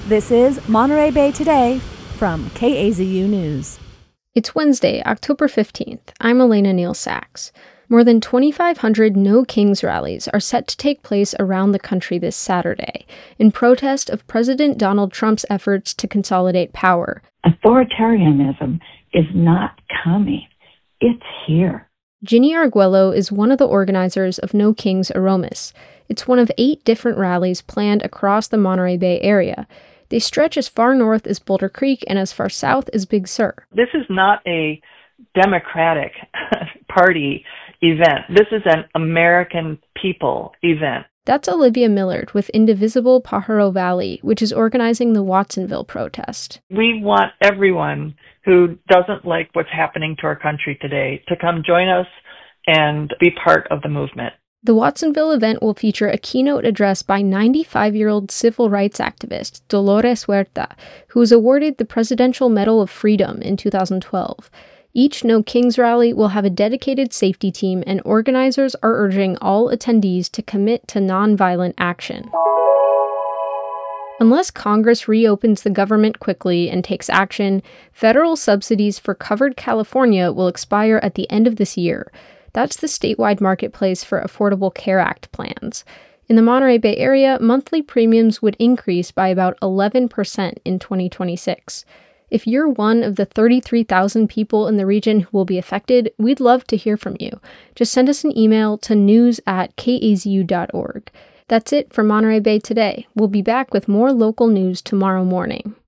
This is Monterey Bay Today from KAZU News. It's Wednesday, October 15th. I'm Elena Neal Sachs. More than 2,500 No Kings rallies are set to take place around the country this Saturday in protest of President Donald Trump's efforts to consolidate power. Authoritarianism is not coming. It's here. Ginny Arguello is one of the organizers of No Kings Aromas. It's one of 8 different rallies planned across the Monterey Bay area. They stretch as far north as Boulder Creek and as far south as Big Sur. This is not a Democratic Party event. This is an American people event. That's Olivia Millard with Indivisible Pajaro Valley, which is organizing the Watsonville protest. We want everyone who doesn't like what's happening to our country today to come join us and be part of the movement. The Watsonville event will feature a keynote address by 95-year-old civil rights activist Dolores Huerta, who was awarded the Presidential Medal of Freedom in 2012. Each No Kings rally will have a dedicated safety team, and organizers are urging all attendees to commit to nonviolent action. Unless Congress reopens the government quickly and takes action, federal subsidies for Covered California will expire at the end of this year. That's the statewide marketplace for Affordable Care Act plans. In the Monterey Bay area, monthly premiums would increase by about 11% in 2026. If you're one of the 33,000 people in the region who will be affected, we'd love to hear from you. Just send us an email to news@kazu.org. That's it for Monterey Bay Today. We'll be back with more local news tomorrow morning.